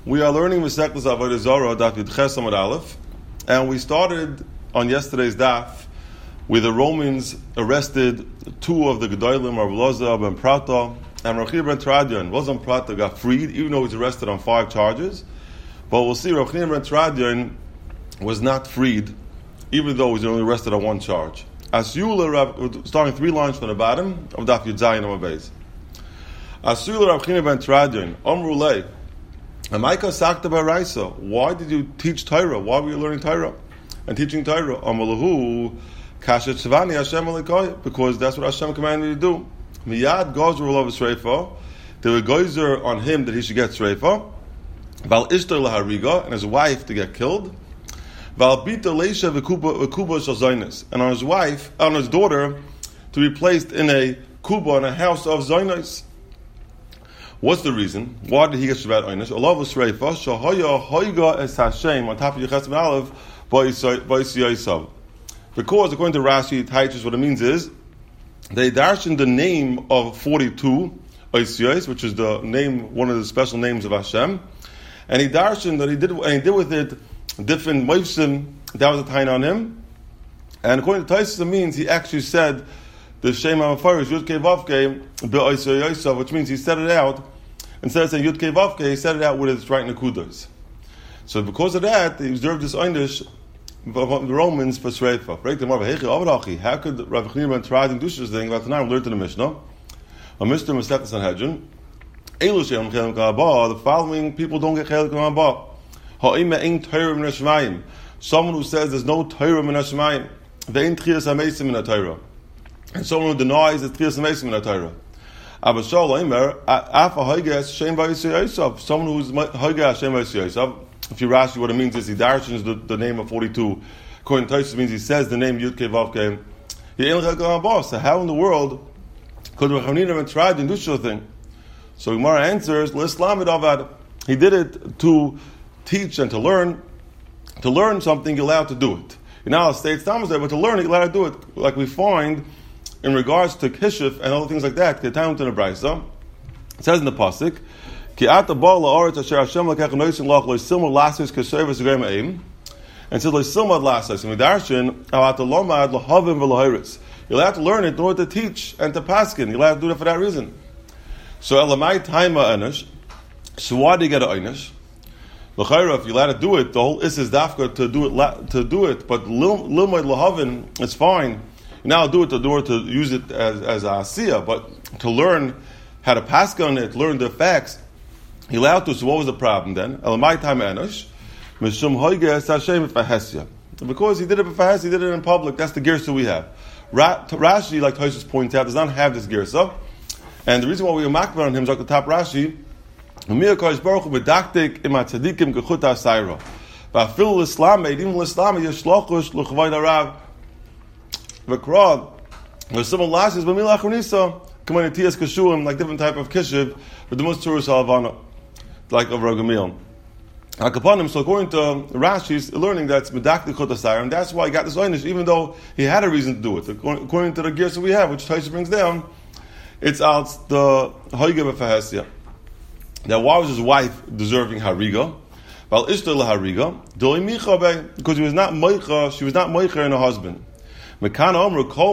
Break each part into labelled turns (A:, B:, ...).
A: We are learning Masechtas Avodah Zarah, Daf Yud Ches Amud Aleph, and we started on yesterday's daf where the Romans arrested two of the Gedolim, Rav Elazar ben Prata and Rav Chanina ben Teradion. Elazar ben Prata got freed, even though he was arrested on 5 charges. But we'll see Rav Chanina ben Teradion was not freed, even though he was only arrested on 1 charge. Asula, starting 3 lines from the bottom of Daf Yud Zayin Amud Beis. Asula Rav Chanina ben Teradion, Amru Lei. Why did you teach Torah? Why were you learning Torah and teaching Torah? Because that's what Hashem commanded you to do. Miyad gozer olav sreifa. They were gozer on him that he should get sreifa. Val ishtar lahariga, and his wife to get killed. Val bita leisha v'kuba shel zaynis, and on his wife, on his daughter, to be placed in a kuba, in a house of zaynis. What's the reason? Why did he get Shabbat Einish? Allah was Shreifa, Shahaya Hoiga es Hashem, on top of Yechas Ben Aleph, Ba'isi. Because, according to Rashi, Taichus, what it means is, they darshan the name of 42, Oisiyos, which is the name, one of the special names of Hashem, and he darshan that he did with it different moifsim, that was a tain on him, and according to Taichus, it means he actually said the Shem HaMafarish, Yud Kei Vavkei, Be'oisiyos, which means he said it out. Instead of saying Yud Kei Vavkei, he said it out with his right nekudas. So because of that, he observed this einish of the Romans for Sreifa. How could Rav Chanina ben Teradion do such a thing? About tonight we learned in the Mishnah. A Mishnah Masechtas Sanhedrin. The following people don't get chelik ha'aba. Ha'im ein Torah min hashemayim. Someone who says there's no Torah min hashemayim. Ve'ein tchias ha'meisim min ha'Torah. And someone who denies that tchias ha'meisim min ha'Torah. Someone who's Hoiga Hashem V'Yisrael. If you ask what it means is he darshans the name of 42. According to Taisus, means he says the name Yud Kei Vavkei. So how in the world could Rav Chanina ben Teradion do such a thing? So Gemara answers, L'Islam Avad. He did it to teach and to learn. To learn something, you're allowed to do it. You're not allowed to stay at Thomas there, but to learn, you're allowed to do it. Like we find in regards to Kishuf and other things like that, it says in the pasuk, "Ki ata ba la'aretz asher Hashem lekach noisin lach loisilma lasis kasevus grema aim," and says loisilma lasis. And Midarshin ata lomad lahavim v'lahiris. You'll have to learn it in order to teach and to paskin. You'll have to do it for that reason. So elamai taima einish. So why do you get an einish? L'chayra, if you're allowed to do it, the whole is dafka to do it. But lilmay lahavin, it's fine. Now do it to use it as a asiyah, but to learn how to pass on it, learn the facts, he allowed to. So what was the problem then? Because he did it b'fahesya, he did it in public. That's the girsa we have. Rashi, like Tosfos points out, does not have this girsa, and the reason why we are makbar on him is like the top Rashi. V'krad, there's some lashes, but milach unisa, come on, tias kashuim, like different type of kishiv, but the most tourist halavana, like of Ragamil. Akapanim, so according to Rashi, he's learning that it's medaktik chotasayr, and that's why he got this einish, even though he had a reason to do it. According to the gears that we have, which Taisha brings down, it's out the hoiga b'fahesya. Now, why was his wife deserving hariga? Val ishtar lahariga, doi micha be, because she was not moicha in her husband. Anyone could be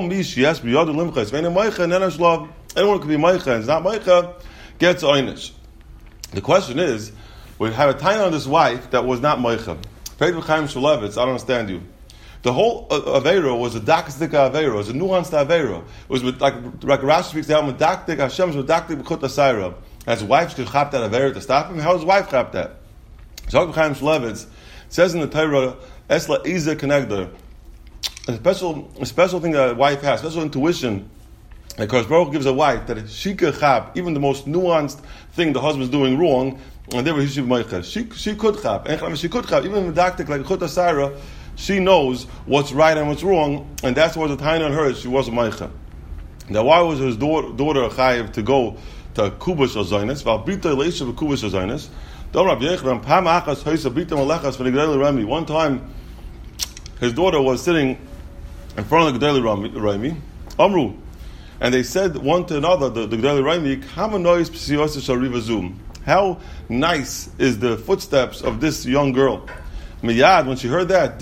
A: meicha, and it's not meicha, gets einish. The question is, we have a time on this wife that was not meicha. I don't understand you. The whole Aveiro was a dakastika Aveiro, it was a nuanced Aveiro. It was like Rashi speaks out, medaktik Hashem medaktik b'chut asayra. His wife could chap that Aveiro to stop him. How does his wife chap that? So Chaim Shulevitz says in the Torah, Esla Iza Kenegder. A special thing that a wife has, special intuition, because Baruch gives a wife that she could chap even the most nuanced thing the husband's doing wrong, and therefore he should be meicha. She could chap, and she could chap even medaktik like chut asayra. She knows what's right and what's wrong, and that's what the time on her. She was a meicha. Now, why was his daughter chayiv to go to kubash azaynis? Val bita leisha v'kubash azaynis. Don't Rabbi Yechon pam achas hoisa bita malechas v'nigdei rami. One time, his daughter was sitting in front of the Gedali Raimi, Amru, and they said one to another, the Gedali Raimi, Kama nois p'siyosah shariva zoom. How nice is the footsteps of this young girl. Miyad, when she heard that,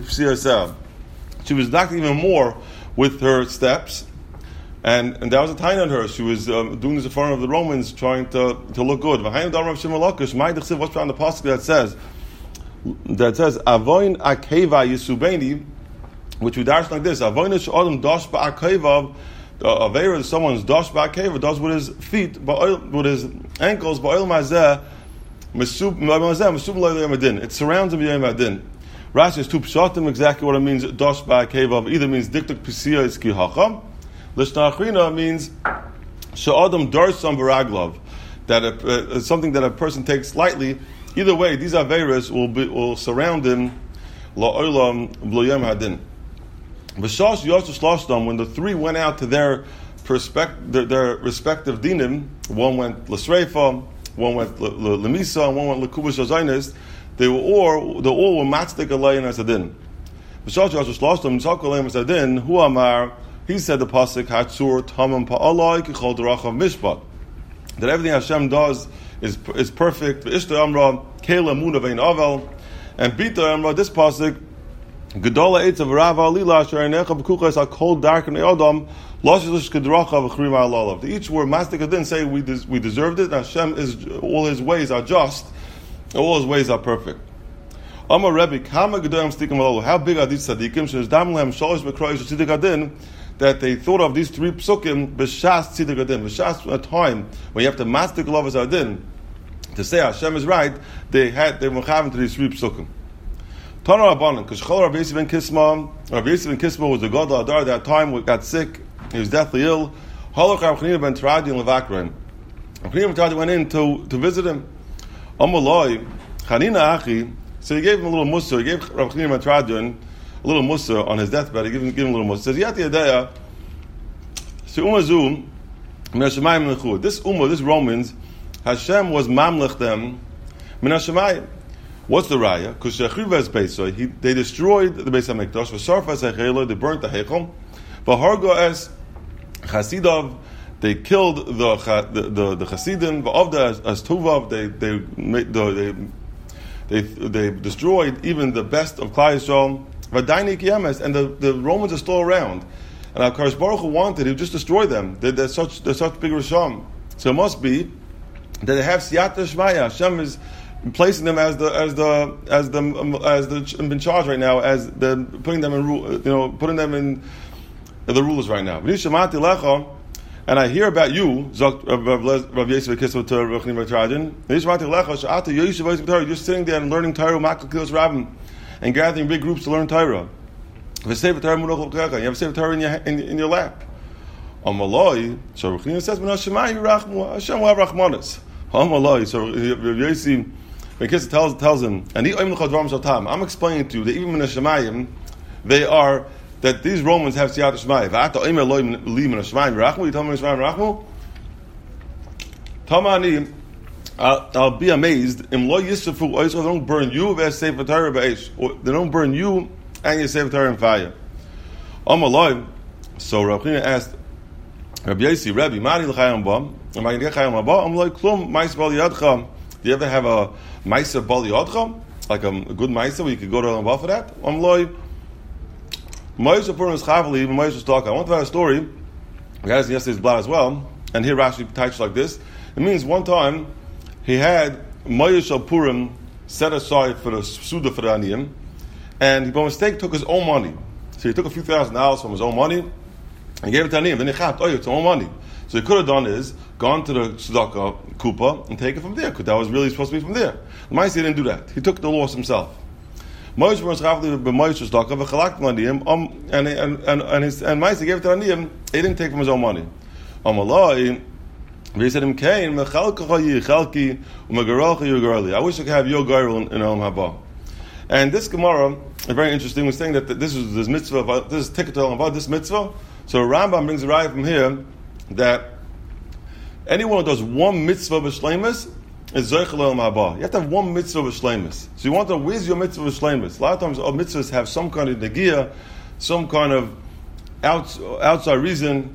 A: she was knocked even more with her steps, and that was a time on her. She was doing this in front of the Romans, trying to look good. What's on the pasuk that says Avoin Akeva Yisubeni, which we dash like this: Avoin Adam Dosh Ba'Akeva. Avera is someone's Dosh Ba'Akeva, does with his feet, with his ankles. Ba'Oil Mazeh Mesub Loyam. It surrounds him Yom Adin. Rashi has two pshatim exactly what it means. Dosh Ba'Akeva either means diktuk pisia is kihacham. Lishna Achrina means she'adam darsam v'raglav, that it's something that a person takes lightly. Either way, these averas will surround him la'olam v'loyam hadin. V'shash yoshu shloshtam, when the three went out to their respective dinim, one went l'sreifa, one went l'misa, and one went l'kubash hazaynis. They all were matzdik alayin as a din. V'shash yoshu shloshtam tzak alayin as a din. Hu amar, he said the pasuk hatzur tamam pa'alai kichol derachav mishpat, that everything Hashem does is perfect. V'ishta amra kela muna vein avel, and bita amra this pasuk gedola eitzav rava lila asher einecha b'kuchas hakol dark and adam loshish kedrachav v'chrima alalav. Each were mastik didn't say we deserved it. Hashem is all His ways are just, all His ways are perfect. Amar Rebbe kama gedoyam stikim alalu. How big are these tzaddikim? She's damlem shalosh b'kroish tziddik adin, that they thought of these three psukim b'shas tziddik adin. B'shas, a time when you have to mastik lovas adin to say Hashem is right, they were having to these three psukim. Tana Rabbanan, because Chol Rav Yosef ben Kisma was the god Adar at that time, got sick, he was deathly ill. Halach Rav Chanina ben Teradion Levakran. Rav Chanina ben Teradion went in to visit him. Amaloi, Chanina Achi, so he gave him a little mussar. He gave Rav Chanina ben Teradion a little mussar on his deathbed. He gave him a little mussar. He says, Yati Yadaya, Se'umazum, Min HaShemayim Lechu. This Ummah, this Romans, Hashem was mamlech them Min HaShemayim. What's the raya? Because they destroyed the Beis HaMikdash. They burnt the Heichal. V'hargo es Chasidav, they killed the Chasidim. V'avda as Tuvav, they destroyed even the best of Klal Yisrael. V'daini kiyames, and the Romans are still around. And HaKadosh Baruch Hu wanted, He would just destroy them. They're such big Risham. So it must be that they have Siyata Shmaya. Hashem is placing them as the in charge right now, as the putting them in putting them in the rulers right now. And I hear about you, Rav Yosef Kisva to Rav Chanina ben Teradion. You're sitting there and learning Torah, Makal Kilos Rabbim, and gathering big groups to learn Torah. You have a Sefer Torah in your lap. Amaloi, so Rav Chanina says, Hashem will have Rachmanis. Amaloi, so Rav Yosef ben Kisva tells him, and I'm explaining to you that even in the Shemayim, they are, that these Romans have Siyat Shmai. You tell me Shmai Tamani, I'll be amazed. They don't burn you, they don't burn you and your Sefer Torah in fire. So Rav Chanina asked Rabbi Yossi, Rabbi, Mani l'chayam ba? Am I going to get chayam ba? I'm like, Klum, mais bali yadcha. Do you ever have a maisa bali yadcha? Like a good maisa where you could go to Rambam for that? I'm like, Moshe Purim is chavali, even Moshe is talking. I want to have a story. We had this in yesterday's blad as well. And here Rashi types like this. It means one time he had Moshe Purim set aside for the Suda for the Aniyim, and he by mistake took his own money. So he took a few $1,000s from his own money and gave it to Aniyim. Then he chapped, it's own money. So he could have done is gone to the Tzedakah Kupa and take it from there, because that was really supposed to be from there. The Moshe didn't do that. He took the loss himself. Moshe was chavli b'Moshe Tzedakah v'chalak l'Aniyim, and Moshe gave it to Aniyim. He didn't take from his own money. Amalai, he said him kain mechalkacha yichalki u'megarocha yugarli. I wish I could have your girl in Olam Haba. And this Gemara is very interesting. We're saying that this mitzvah, this is tikkut Olam Haba, this mitzvah. So Rambam brings a raya from here that anyone who does one mitzvah b'shleimus is zeichel Olam Haba. You have to have one mitzvah b'shleimus. So you want to, where's your mitzvah b'shleimus? A lot of times our mitzvahs have some kind of negia, some kind of outside reason.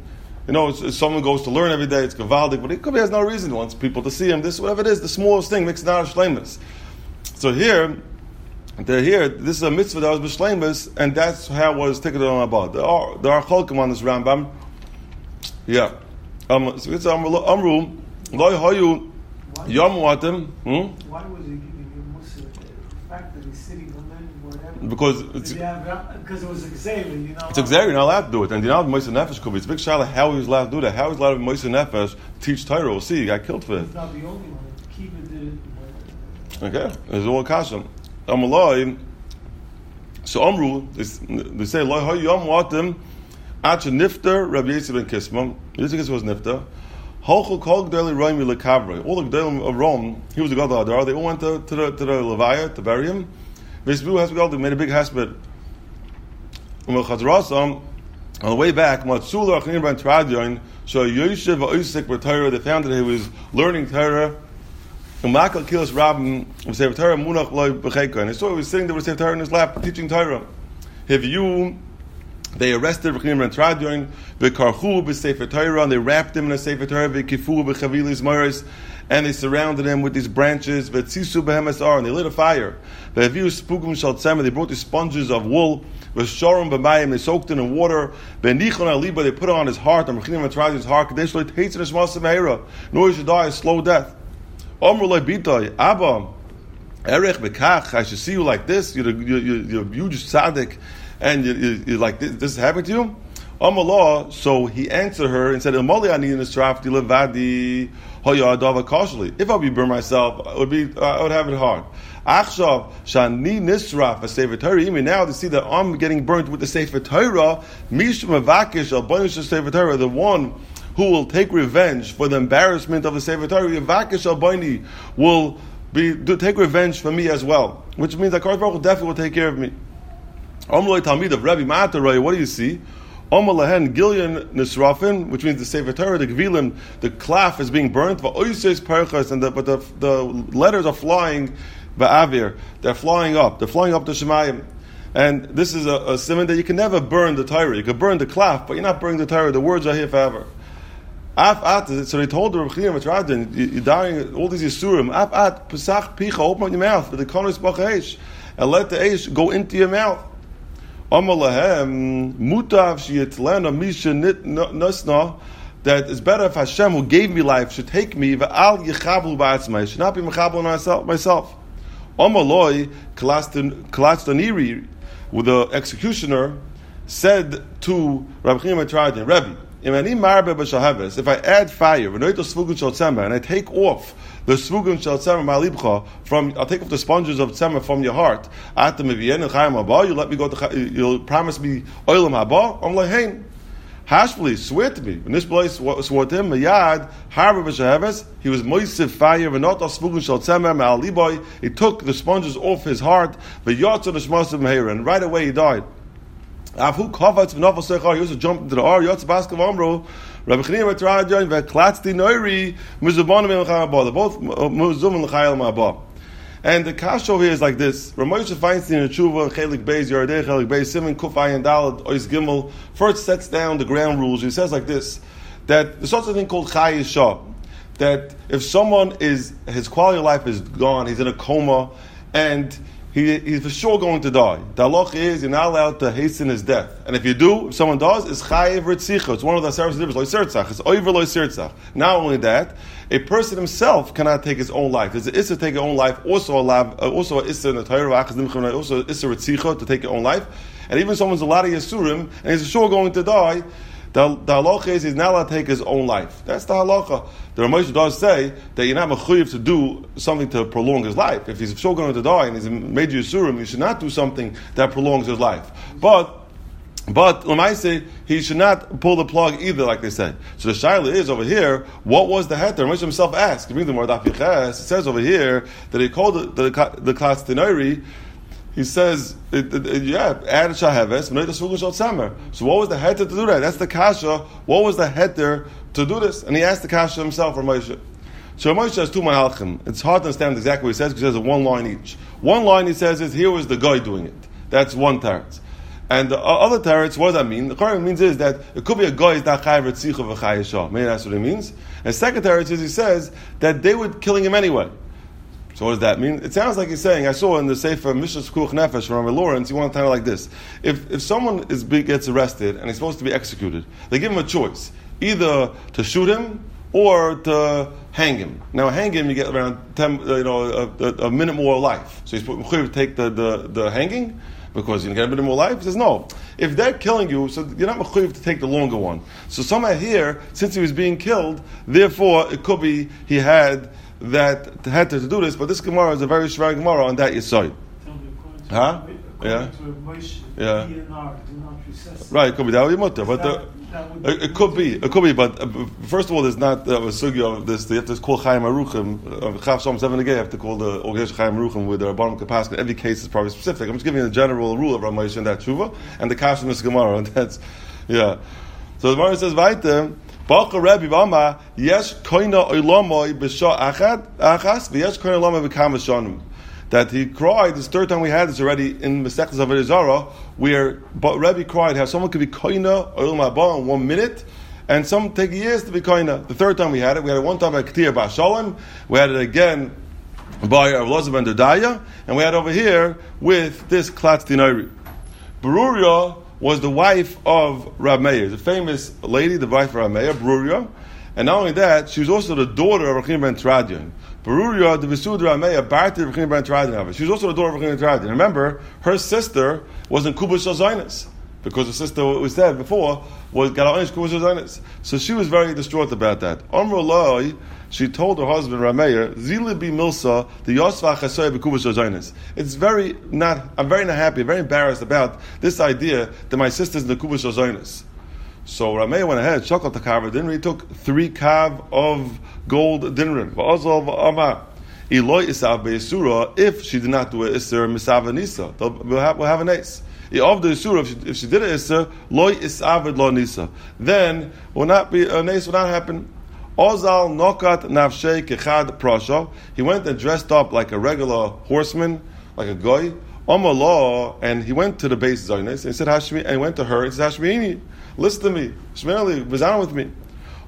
A: If someone goes to learn every day, it's gavaldik, but he could be has no reason. He wants people to see him. This, whatever it is, the smallest thing makes it not a shleimus. So here, this is a mitzvah that was b'shleimus, and that's how it was taken on about. There are cholkim on this Rambam. Yeah. So it's Amru, Loi Hoyu, Yom Watim.
B: Why was he giving him Musa? The fact that he's sitting on them, whatever.
A: Because
B: it was exhaling,
A: It's exhaling, you're not allowed to do it. And Moisei Nefesh could be. It's a big shaila how he's allowed to do that. How he's allowed to Moisei Nefesh teach Torah. We'll see, he got killed for it.
B: He's not the only one. Kiva did it.
A: Okay, there's all Kashim. Amaloi, so Amru, they say, Loi Hoyu Yom Watim, Acha Nifter, Rabbi Yosef ben Kisma. Yosef ben Kisma was Nifter. Holchel Kol G'dei Roim Yilekavre. All the G'dei of Rome, he was the God of Adar. They all went to the Levaya to bury him. They made a big hesped. On the way back, Matzula Achnim ben Tradion, so Yosef Oisik b'Torah. They found that he was learning Torah. And Makal Kilas Rabbim was Sefer Torah Munach Loi B'Cheika. And they saw he was sitting there with Sefer Torah in his lap, teaching Torah. They arrested Rechim ben Tradion, v'karchu b'Sefer Torah, and they wrapped him in a Sefer Torah, v'kifu b'chavilis moros, and they surrounded him with these branches, v'tzisu b'hemes ar, and they lit a fire. V'aviu spukum shal tzemah, they brought these sponges of wool, v'shorum b'mayim, they soaked it in water, v'nichon aliba, they put it on his heart, on Rechim ben Tradion's heart, kadesh lo yiteitzin hashmasa me'era, nor he should die a slow death. Omru lo b'itay, Abba, erech b'kach, I should see you like this, you're a huge tzaddik, and you're like, this is happening to you? Amallah, so he answered her and said, if I'll be burned myself, I would have it hard. Now to see that I'm getting burnt with the Sefer Torah, the one who will take revenge for the embarrassment of the Sefer Torah, will take revenge for me as well. Which means that Kadosh Baruch Hu definitely will take care of me. Omloi Talmid of Rabbi Mataray, what do you see? Omalahen Gilyon Nisrafin, which means the Sefer Torah, the Gvilim, the Klaf is being burnt, but the letters are flying ba'avir. They're flying up to Shemayim. And this is a simon that you can never burn the Torah. You can burn the Klaf, but you're not burning the Torah. The words are here forever. So they told the Rechim Matradin, you're dying all these Yisurim. Af Pesach Picha, open up your mouth, the Konos B'Cheish, and let the Eish go into your mouth. Amalahem mutav shiyitlena misha nusna, that it's better if Hashem, who gave me life, should take me. V'al yichablu ba'atzmai, should not be mechablu myself. Amaloi Kalastaniri, with the executioner, said to Rabbi Chima Tradin, Rabbi, if I add fire, and I take off the svugim shel tzemah ma'alibcha, I'll take off the sponges of tzemah from your heart. You'll promise me oilam haba. I'm like, hey, hashvli, swear to me. When this place swore to him, Mayad harba b'sheheves, he was moisiv fire, v'not al svugim shel tzemah ma'aliboy. He took the sponges off his heart, v'yotzu l'shmasav meira, and right away he died. Afu kavatz v'nafal sechar, he also jumped into the ar, yotz baskav amro, Rabbi Chanina Matrajon v'klatzti noiri mizubanim l'chayim. They're both muzum l'chayim ma'aba. And the kasha over here is like this. Ramosha Feinstein in Tshuva, Chelik Beis, Yardei, Chelik Beis, Simon, Kufay, and Dalad, Ois Gimel, first sets down the ground rules. He says like this, that there's such a thing called Chai Yisha, that if someone his quality of life is gone, he's in a coma, and he's for sure going to die. The halach is you're not allowed to hasten his death. And if you do, if someone does, it's chayiv ritzicha. It's one of the service difference. Lo sirtzach. It's over lo sirtzach. Not only that, a person himself cannot take his own life. There's an issa to take your own life. Also a issa in the Torah. Also issa ritzicha to take your own life. And even if someone's a lot of yasurim and he's for sure going to die, the halacha is he's not allowed to take his own life. That's the halacha. The Ramesh does say that you're not mechuyev to do something to prolong his life. If he's sure going to die and he's a major yisurim, you should not do something that prolongs his life. But Lamaise, he should not pull the plug either, like they say. So the shaila is over here, what was the heter? Ramesh himself asked. It says over here that he called the Klas Tenori. He says, add shaheves, so what was the heter to do that? That's the kasha. What was the heter to do this? And he asked the kasha himself, Ramosha. So Ramosha has two mahalchim. It's hard to understand exactly what he says because he has one line each. One line he says is, here was the guy doing it. That's one teretz. And the other teretz, what does that mean? The current means is that it could be a guy is not chayav ritzicha v'chayisha. Maybe that's what it means. And second teretz is he says that they were killing him anyway. So what does that mean? It sounds like he's saying, I saw in the Sefer Mishnah Shkuch Nefesh from Rabbi Lawrence, he wants to tell it like this. If someone gets arrested and he's supposed to be executed, they give him a choice. Either to shoot him or to hang him. Now hang him, you get around 10, a minute more life. So he's supposed to take the hanging, because you get a bit more life? He says, no. If they're killing you, so you're not mechuyev to take the longer one. So somehow here, since he was being killed, therefore it could be he had to do this, but this Gemara is a very strong Gemara on that Yesod. Huh? Yeah. Yeah. Right, it could be that would be mutter, but it could be, but first of all, there's not a sugya of this. You have to call Chaim Aruchim, Chav Shom 7 again. You have to call the Organization Chaim Aruchim with the Rabbanim Kapaskin. Every case is probably specific. I'm just giving you the general rule of Ramah and that tshuva and the Kash in this Gemara, and that's yeah. So the Gemara says, "Vayte Bacha Rabbi Bama Yesh Koina Olamoi B'Shah Achas V'Yesh Koina Olamoi B'Kam Shanim." That he cried, this third time we had this already in Masechtas Avodah Zarah, where Rebbe cried how someone could be koina oil ma'aba in 1 minute, and some take years to be koina. The third time we had it one time by Ketir Bar Shalom, we had it again by Rav Elazar ben Dodaya, and we had over here with this Klatz Dinari. Beruria was the wife of Rav Meir, the famous lady, the wife of Rav Meir, Beruria, and not only that, she was also the daughter of Rechim ben Tradian. Beruria, the Vesud Rameya, Barti Rechim ben Tradian. She was also the daughter of Rechim ben Tradian. Remember, her sister was in Kubush Zainis, because her sister, we said before, was Galanish Kubush Zainis. So she was very distraught about that. Amrullah, she told her husband Rameya, Zili bi Milsa, the Yosva Chasoy Bekubush Zainis. I'm very not happy, very embarrassed about this idea that my sister's in the Kubush Zainis. So Rameya went ahead, shakal takav dinrin. He took 3 kav of gold dinrin. Va'azal va'ama iloi isav be'isura. If she did not do an iser misav nisa, we'll have an ace. Of the isura, if she did an iser loi isav lo nisa, then will not be an ace. Will not happen. Ozal nokat nafshei kechad prasha. He went and dressed up like a regular horseman, like a goy. Omallah, and he went to the base Zaynis and he said Hashmi, and he went to her and said Hashmini, listen to me, Shmeli, Vizan with me.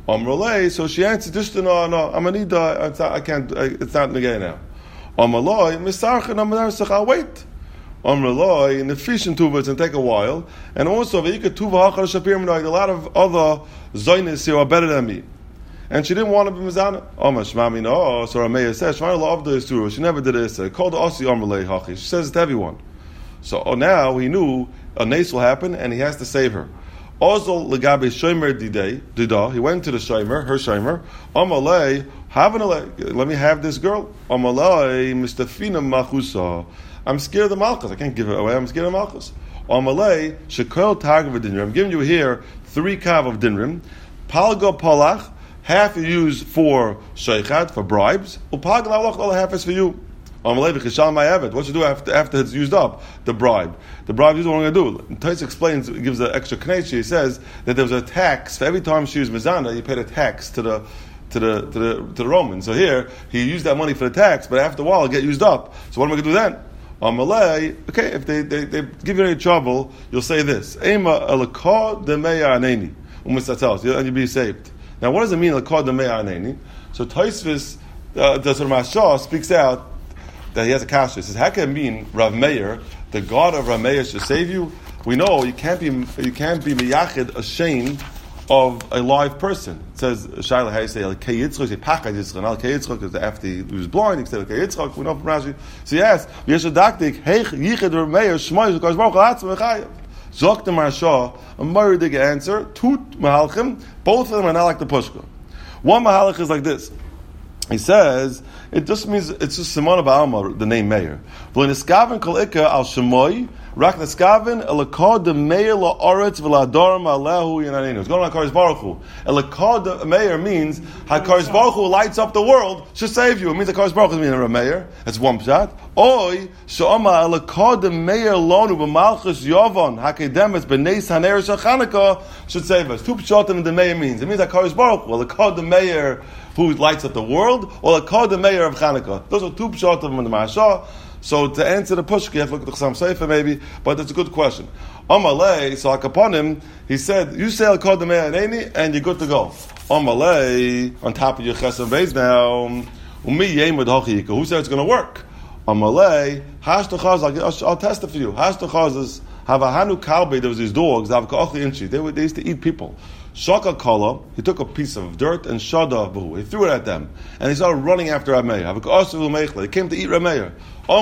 A: So she answered, just no, Amanida, I can't, it's not negay now. Omallah, Misarchan Amarsach, I'll wait. Omallah, Nefishin Tuva, it's going to take a while, and also Veika Tuva Hachar Shapir Minoid, a lot of other Zaynis here are better than me. And she didn't want to be Mizana. Shmami no. So Rameya says, Shmami loved the Isura. She never did it. Called the Osi Omerlei Hachi. She says it to everyone. So now he knew a nace will happen and he has to save her. Ozol legabe shomer dida. He went to the shomer, her shomer. Omerlei, let me have this girl. Omerlei mistafina machusa. I'm scared of the Malchus. I can't give it away. I'm scared of Malchus. Omerlei shekel tag of dinrim. I'm giving you here 3 kav of dinrim. Palgo polach. Half you use for sheichat, for bribes. Half is for you. What you do after it's used up? The bribe. The bribe is what I'm going to do. Tais explains, gives an extra connection. He says that there was a tax for every time she used mizana. You paid a tax to the Romans. So here he used that money for the tax, but after a while it get used up. So what am I going to do then? Okay, if they give you any trouble, you'll say this: Ema alakah demeya aneni u'misatel, and you'll be saved. Now, what does it mean? Lakad demeya aneni. So Taisvis, the Mashah speaks out that he has a kasha. He says, how can it mean Rav Meir, the God of Rav Meir, should save you? We know you can't be miyachid, ashamed of a live person. It says, Shaila, how you say, Kei Yitzchak, you say, Pachad Yitzchak, not Kei Yitzchak, because after he was blind, he said, Kei Yitzchak, we know from Rashi. So he asked, Yeshadaktik, Heich Yichid Rav Meir, Shmoy, Zakash Baruch HaAtzma Mechayev. Zok the Marsha, a murdig answer, Tut Mahalchim, both of them are not like the Pushka. One Mahalach is like this. He says, it just means, it's just Simona Ba'alma, the name Meir. V'leneskaven kol ikka al shemoy, rak neskaven elakad de Meir la'aretz v'la'adorim alehu yananenu. It's going on HaKadosh Baruch Hu. Elakad de Meir means, HaKadosh Baruch Hu lights up the world, should save you. It means HaKadosh Baruch Hu means a Meir. That's one pshat. Oy, she'oma elakad de Meir lonu b'malchus yovon, hakedemes b'neis haner shal Chanukah, should save us. 2 pshatim in the Meir means. It means HaKadosh Baruch Hu. Elakad de Meir who lights up the world, or Lakod the mayor of Hanukkah. Those are two pshat of the Maharsha. So to answer the pushka, you have to look at the Chassam Sofer maybe, but that's a good question. Amalei, so like upon him, he said, you say Lakod the mayor and you're good to go. Amalei, on top of your Chesed Beis now, who said it's going to work? Amalei, I'll test it for you. Hashtachaz have a Hanu Kalbe, there was these dogs, they used to eat people. Shaka Kala, he took a piece of dirt and Shada Buhu, he threw it at them, and he started running after Rameir. They came to eat Rameir.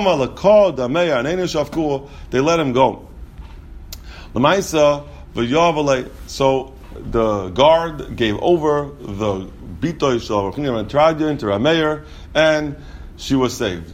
A: They let him go. So the guard gave over the Bitoy Shal Rameir to Rameir, and she was saved.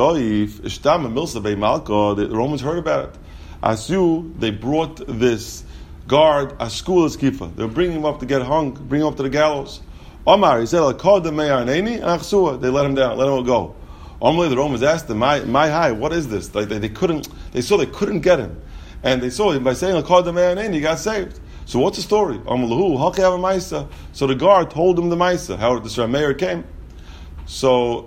A: The Romans heard about it. Asu, they brought this guard a school as kifa. They were bringing him up to get hung, bring him up to the gallows. Omar, he said, they let him down, let him go. Omar, the Romans asked him, my high, what is this? Like they saw they couldn't get him. And they saw him by saying, he got saved. So what's the story? So the guard told him the Maisa, how this Rameir came. So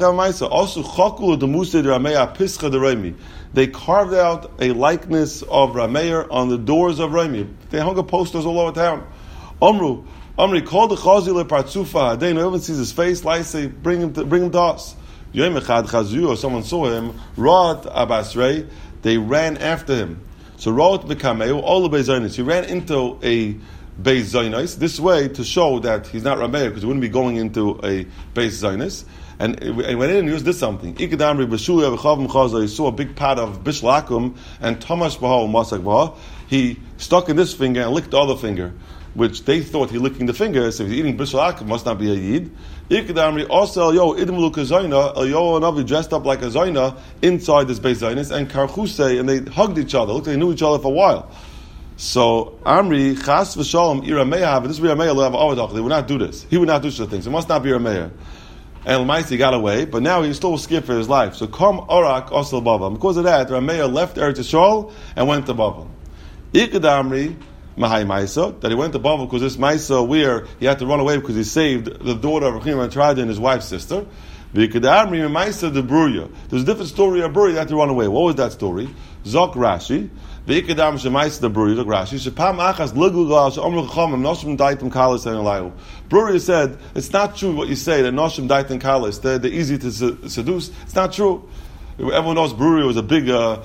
A: they carved out a likeness of Rameir on the doors of Rameir. They hung up posters all over town. Omri called the Chazil Partzufa. They no one sees his face. Like say, bring him to us. Yom Echad Chazu, or someone saw him. Rat Abasrei. They ran after him. So Rat Mekameu, all the Beis Zaynis. He ran into a Beis Zaynis this way to show that he's not Rameir because he wouldn't be going into a Beis Zaynis. And he went in and he did something. He saw a big pot of bishlakum and Tomash Bahal Masak Bahal. He stuck in this finger and licked the other finger, which they thought he licking the finger. So if he's eating bishlakum, must not be a yid. Also, Navi dressed up like a zayna inside this Beis Zaynis and Karchuse, and they hugged each other. Looked like they knew each other for a while. So Amri Chas v'Shalom Irameya, but this Irameya will have Avadach. They would not do this. He would not do such things. It must not be Irameya. And Lamaisi got away, but now he's still scared for his life. So come Orak Osel Bavam. Because of that, Rameya left Eretz Yisrael and went to Bavam. Ikadamri Mahai Maisa, that he went to Bavam because this Maisa where he had to run away because he saved the daughter of Rechim and Trada and his wife's sister. Ikadamri Maisa de Bruya. There's a different story of Bruya that had to run away. What was that story? Zok Rashi. V'ikadam shemaisa the Bruya, Rashi. Shepam achas l'gulgal she'omru chachamim noshim daitim kalis and elayhu. Bruya said, it's not true what you say that noshim daitim kalis. They're easy to seduce. It's not true. Everyone knows Bruya was a big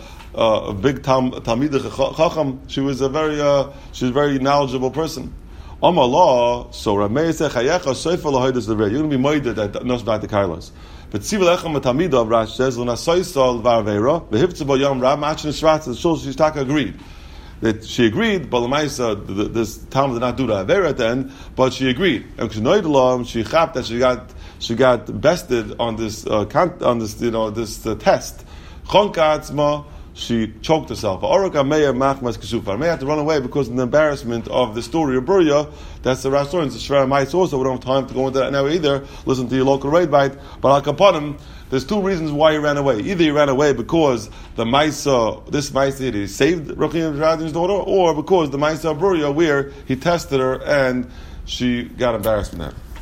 A: Talmideh chacham. She was a very knowledgeable person. Amallah. So Rameir said, chayecha soifa lahoidas the You're going to be moided that noshim daitim kalis. But Tzivilechem Talmidov, Rash says, L'nasoisol varveira v'hivtzu bo yom rab machin shratz. The Shul Shishtaka agreed that she agreed, but Lamaisa this Talmud did not do the avera at the end, but she agreed. And she chapped that she got bested on this test. Chonkatzma, she choked herself. May had to run away because of the embarrassment of the story of Bruya. That's the Rashi. It's the Shra Mice also. We don't have time to go into that now either. Listen to your local raid bite. But Al Kaponim, there's two reasons why he ran away. Either he ran away because the Maisa, this Maisa, he saved Rechim Radin's daughter, or because the Maisa of Bruya, where he tested her and she got embarrassed from that.